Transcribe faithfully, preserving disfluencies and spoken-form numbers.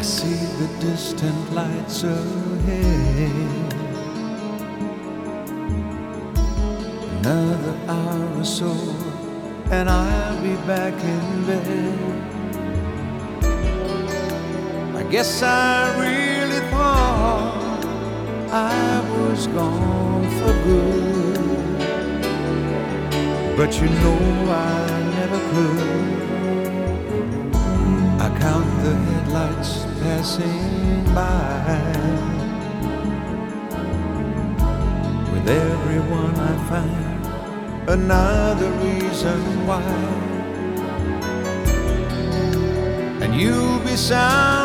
I see the distant lights ahead. Another hour or so, and I'll be back in bed. I guess I really thought I was gone for good, but you know I never could. I count the headlights passing by. With every one I find another reason why. And you'll be sound